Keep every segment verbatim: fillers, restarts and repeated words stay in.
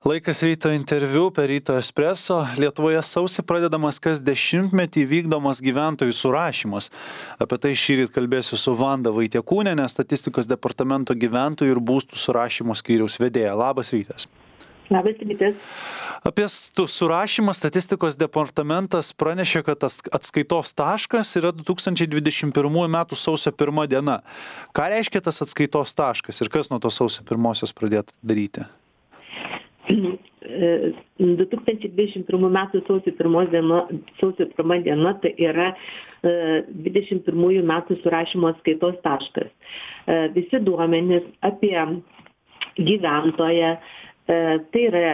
Laikas ryto interviu per Ryto Espresso. Lietuvoje sausį pradedamas kas dešimtmetį vykdomas gyventojų surašymas. Apie tai šįryt kalbėsiu su Vanda Vaitiekūniene, statistikos departamento gyventojų ir būstų surašymo skyriaus vedėja. Labas rytas. Labas rytas. Apie surašymą statistikos departamentas pranešė, kad tas atskaitos taškas yra du tūkstančiai dvidešimt pirmųjų metų sausio pirma diena. Ką reiškia tas atskaitos taškas ir kas nuo to sausio pirmosios pradėtų daryti? du tūkstančiai dvidešimt pirmų metų sausio pirmos diena, sausio pirma diena tai yra dvidešimt pirmųjų metų surašymo atskaitos taškas. Visi duomenys apie gyventoją, tai yra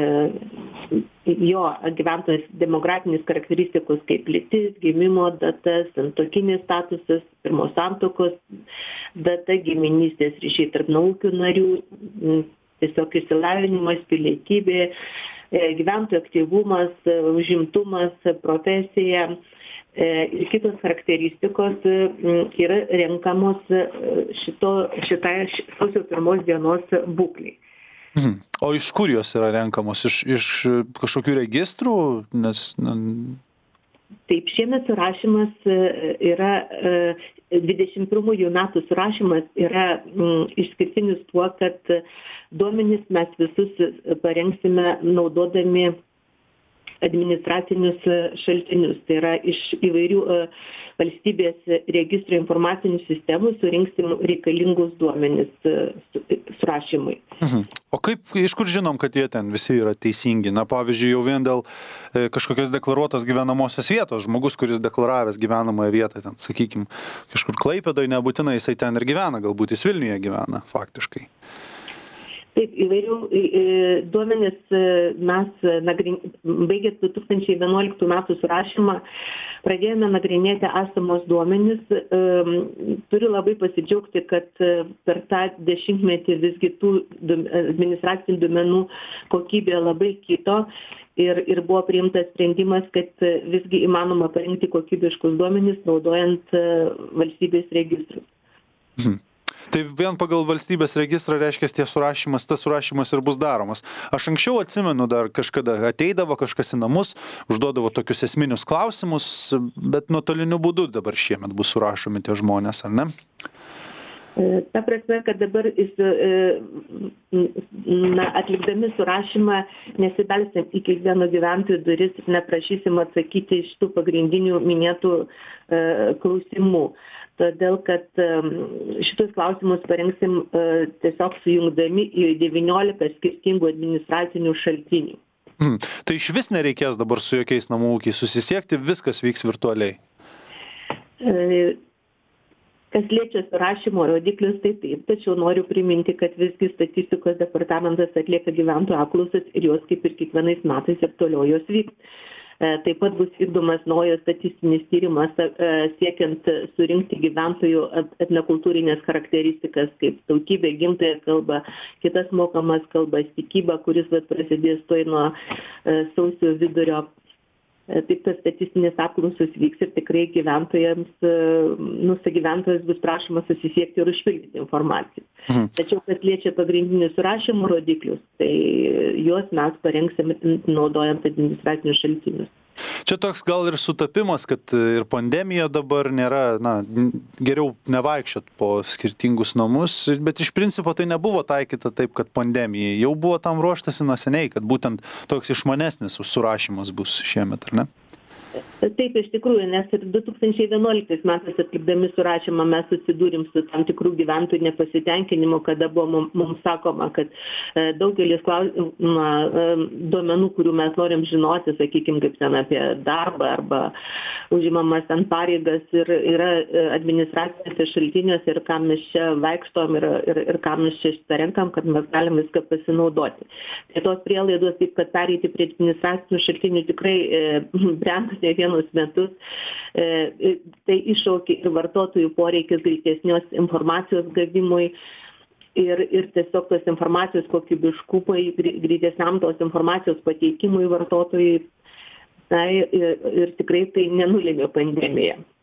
jo gyventojas demografinis charakteristikos kaip lytis, gimimo data, santuokinis statusas, pirmos santuokos data, giminystės ryšiai tarp naujių narių, tiesiog išsilavinimas, pilietybė, gyventojų aktyvumas, užimtumas, profesija ir kitos charakteristikos yra renkamos šito, šitai sausio pirmos dienos būklei. Mhm. O iš kur jos yra renkamos? Iš, iš kažkokių registrų? Nes, na... Taip, šiemet surašymas yra, dvidešimt pirmųjų metų surašymas yra išskirtinis tuo, kad duomenis mes visus parengsime naudodami administracinius šaltinius. Tai yra iš įvairių valstybės registrų informacinių sistemų surinksim reikalingus duomenis surašymui. Mhm. O kaip, iš kur žinom, kad jie ten visi yra teisingi? Na, pavyzdžiui, jau vien dėl e, kažkokios deklaruotos gyvenamosios vietos, žmogus, kuris deklaravęs gyvenamąją vietą, ten, sakykime, kažkur Klaipėdoje, nebūtinai jisai ten ir gyvena, galbūt jis Vilniuje gyvena, faktiškai. Taip, įvairių duomenis mes nagrin... baigęs du tūkstančiai vienuoliktų metų surašymą pradėjome nagrinėti esamos duomenis. Turiu labai pasidžiaugti, kad per tą dešimtmetį visgi tų administracinių duomenų kokybė labai kito ir, ir buvo priimtas sprendimas, kad visgi įmanoma parinkti kokybiškus duomenis naudojant valstybės registrus. Mhm. Tai vien pagal valstybės registrą reiškia, tie surašymas, tas surašymas ir bus daromas. Aš anksčiau atsimenu, dar kažkada ateidavo kažkas į namus, užduodavo tokius esminius klausimus, bet nuotoliniu būdu dabar šiemet bus surašomi tie žmonės, ar ne? Ta prasme, kad dabar na, atlikdami surašymą nesibelsim į kiekvieno gyventojų duris ir neprašysim atsakyti iš tų pagrindinių minėtų klausimų. Todėl, kad šitus klausimus parengsim tiesiog sujungdami į devyniolika skirtingų administracinių šaltinių. Hmm. Tai iš vis nereikės dabar su jokiais namų ūkiais susisiekti, viskas vyks virtualiai? E, Kas liečia surašymo rodiklius, tai taip, tačiau noriu priminti, kad visgi statistikos departamentas atlieka gyventojų apklausas ir jos kaip ir kiekvienais metais ir toliau jos vyks. Taip pat bus vykdomas naujas statistinis tyrimas siekiant surinkti gyventojų etnokultūrinės charakteristikas kaip tautybė, gimtąją kalbą, kitas mokamas kalbas, tikyba, kuris prasidės tuoj nuo sausio vidurio. Taip, tas statistinis apklausos vyks ir tikrai gyventojams, nu, su gyventojas bus prašoma susisiekti ir užpildyti informaciją. Mhm. Tačiau, kas liečia pagrindinius surašymo rodiklius, tai juos mes parengsim naudojant administracinius šaltinius. Čia toks gal ir sutapimas, kad ir pandemija dabar nėra, na, geriau nevaikščiot po skirtingus namus, bet iš principo tai nebuvo taikyta taip, kad pandemija. Jau buvo tam ruoštasi nuo seniai, kad būtent toks išmanesnis surašymas bus šiemet, ar ne? Taip, iš tikrųjų, nes ir du tūkstančiai vienuoliktais metais atlikdami surašymą mes susidūrim su tam tikrų gyventojų nepasitenkinimu, kada buvo mums sakoma, kad daugelis klausimų, duomenų, kurių mes norim žinoti, sakykime, kaip ten apie darbą arba užimamas ten pareigas ir yra administracinėse šaltiniuose ir kam mes čia vaikštom ir, ir, ir kam mes čia šitą renkam, kad mes galim viską pasinaudoti. Tai tos prielaidos, taip, kad pereiti prie administracinių šaltinių tikrai brenda ne vienus metus, e, tai iššaukia ir vartotojų poreikis greitesnios informacijos gavimui ir, ir tiesiog tos informacijos kokybiškumui, greitesniam tos informacijos pateikimui vartotojui. Na, ir, ir tikrai tai nenulėmė pandemija.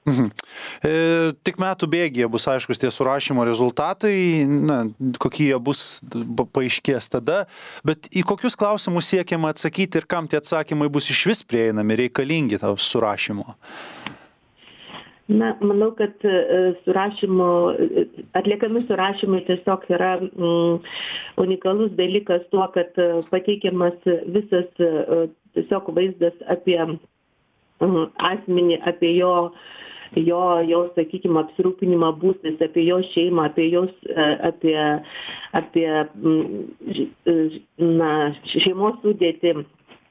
Mhm. E, tik metų bėgyje bus aiškus tie surašymo rezultatai, na, kokie jie bus, paaiškės tada, bet į kokius klausimus siekiama atsakyti ir kam tie atsakymai bus iš vis prieinami, reikalingi tau surašymo? Na, manau, kad surašymo, atliekami surašymai tiesiog yra mm, unikalus dalykas tuo, kad pateikiamas visas tiesiog vaizdas apie mm, asmenį, apie jo, jo, jo sakykime, apsirūpinimą būstais, apie jo šeimą, apie, jos, apie, apie na, šeimos sudėtį.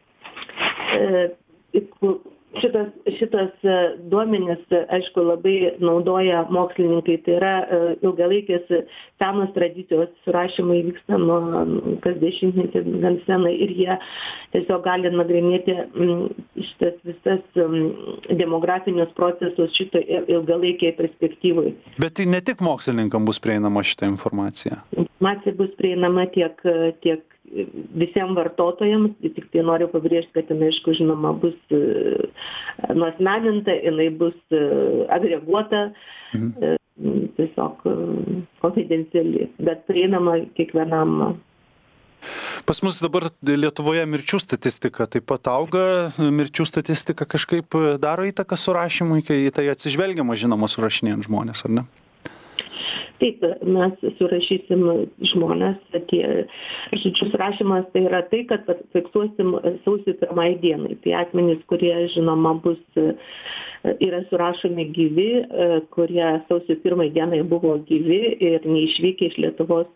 Šitas, šitas duomenis, aišku, labai naudoja mokslininkai, tai yra ilgalaikės senos tradicijos, surašymai vyksta nuo kas dešimtmetį gan senai ir jie tiesiog gali nagrinėti šitas visas demografinius procesus šito ilgalaikiai perspektyvai. Bet tai ne tik mokslininkam bus prieinama šitą informaciją? Informacija bus prieinama tiek, tiek visiems vartotojams, tik tai noriu pabrėžti, kad jinai, aišku, žinoma, bus nuasmeninta, jinai bus agreguota, mhm. tiesiog konfidenciali, bet prieinama kiekvienam. Pas mus dabar Lietuvoje mirčių statistika taip pat auga, mirčių statistika kažkaip daro įtaką surašymui, kai tai atsižvelgiama, žinoma, surašinėjant žmonės, ar ne? Taip, mes surašysim žmonės, tie, žodžiu, surašymas tai yra tai, kad fiksuosim sausio pirmai dienai. Tai asmenys, kurie, žinoma, bus, yra surašomi gyvi, kurie sausio pirmai dienai buvo gyvi ir neišvykę iš Lietuvos.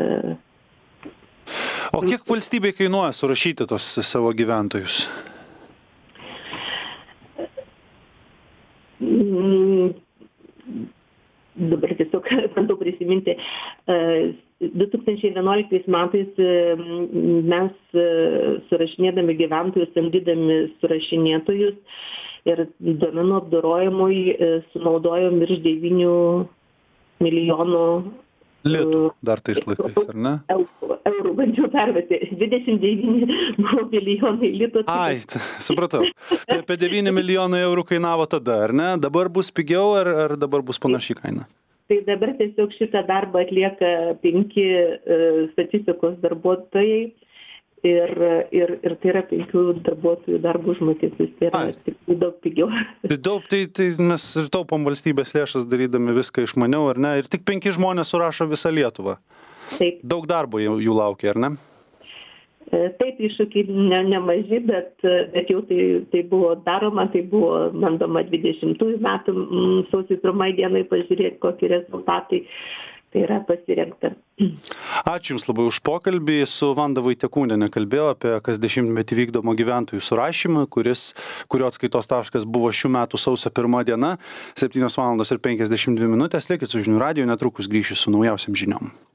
O kiek valstybei kainuoja surašyti tos savo gyventojus? Mm. Dabar tiesiog bandau prisiminti, du tūkstančiai vienuoliktais metais mes surašinėdami gyventojus, samdydami surašinėtojus ir duomenų apdorojimui sunaudojom virš devynių milijonų litų dar tais laikais, ar ne? Eurų, eurų bandžiau pervesti, dvidešimt devyni milijonai litų. Ai, supratau. Tai apie devyni milijonai eurų kainavo tada, ar ne? Dabar bus pigiau, ar, ar dabar bus panaši kaina? Tai dabar tiesiog šitą darbą atlieka penki uh, statistikos darbuotojai ir, ir, ir tai yra penkių darbuotojų darbo užmokestis, tai yra tikrai daug pigiau. Tai daug, tai, tai mes ir taupom valstybės lėšas darydami viską išmaniau, ar ne? Ir tik penki žmonės surašo visą Lietuvą. Taip. Daug darbo jų, jų laukia, ar ne? Taip, iššūkiai ne, nemaži, bet, bet jau tai, tai buvo daroma, tai buvo bandoma dvidešimtųjų metų sausio pirmai dienai pažiūrėti, kokie rezultatai. Tai yra pasirengta. Ačiū Jums labai už pokalbį. Su Vanda Vaitiekūniene kalbėjau apie kas dešimtmetį vykdomo gyventojų surašymą, kuris, kurio atskaitos taškas buvo šių metų sausio pirma diena, septynios valandos ir penkiasdešimt dvi minutės. Likit su Žinių radiju, netrukus grįšiu su naujausiam žiniom.